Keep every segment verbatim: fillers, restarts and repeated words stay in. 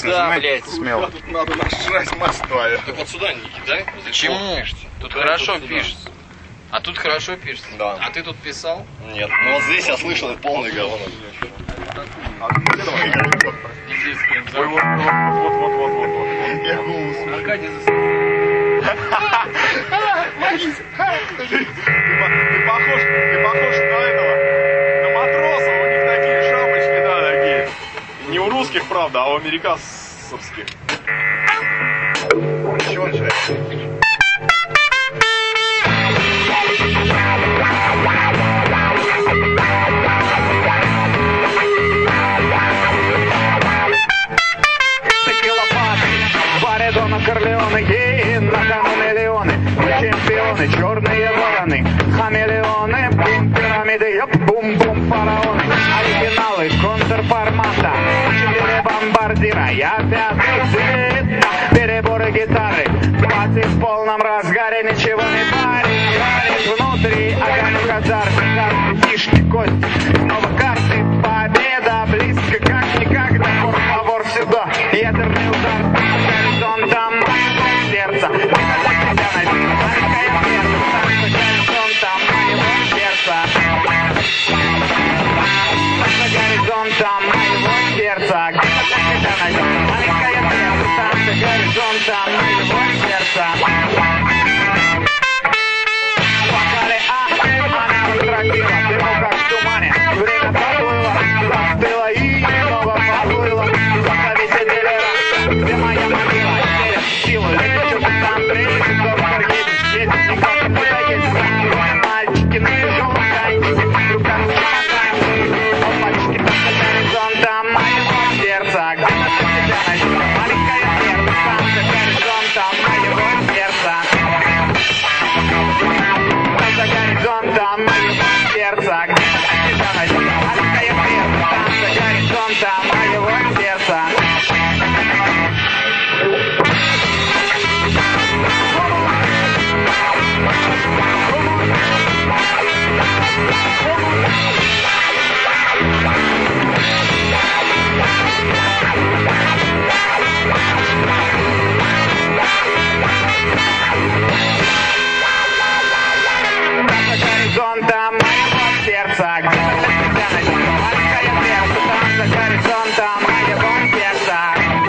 нажимать блядь. смело. Тут надо нажать мостовую. Так вот сюда не кидай. Почему? Тут Дай хорошо вот сюда. пишется. А тут хорошо пишется? Да. А ты тут писал? Нет, ну вот здесь я слышал полный говно. Ой, вот, вот, вот, вот, вот, вот. Я голос. Аркадий Ты похож, ты похож на этого, на матроса, у них такие шапочки, да, такие. Не у русских, правда, а у американцевских. С чего начинается? Дона Корлеоне, ей, на кону миллионы, чемпионы, черные вороны, хамелеоны, бум, пирамиды, ёп, бум-бум, фараоны, оригиналы, контрформата, четыре бомбардира, я пятый цвет, переборы гитары, пати в полном разгаре, ничего не парит, парит внутри, огонь казар, карты, фишки, кости, снова карты, победа, близко, как никогда, por favor, сюда, ядерный удар, горизонтом сердца, маленькое сердце, горизонтом моего сердца, горизонтом моего сердца, маленькое сердце, горизонтом моего сердца. Вокале А, она возвратила, дыму как в тумане, время поплыло, застыло и снова поплыло, зазовите делера, где моя могила, верят в силу, летит что-то там, прежде доктор едет, здесь никак не подоедет, мои мальчики на тяжелом танке, руками чемодаем, опачки, горизонтом моего сердца, где-то тебя найдет, маленькое сердце, танцы горизонтом моего сердца. За горизонтом моего сердца, где-то тебя найдет, маленькое сердце, танцы горизонтом моего сердца. Горизонтом моего сердца, где-то тебя найдет, маленькое сердце, там за горизонтом моего сердца.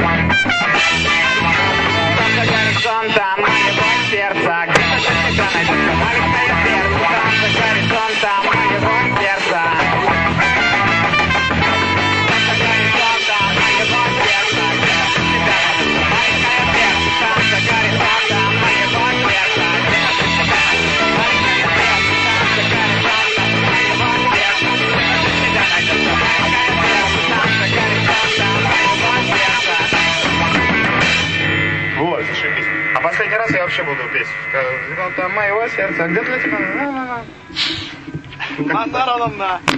Там за горизонтом моего сердца, где-то тебя найдет, маленькое сердце, там за горизонтом моего сердца. Там за горизонтом моего сердца, где-то тебя найдет, маленькое сердце, там за горизонтом моего сердца. Вот, зашибись. А последний раз я вообще буду петь. Там моего сердца, где для тебя? На-на-на-на-на.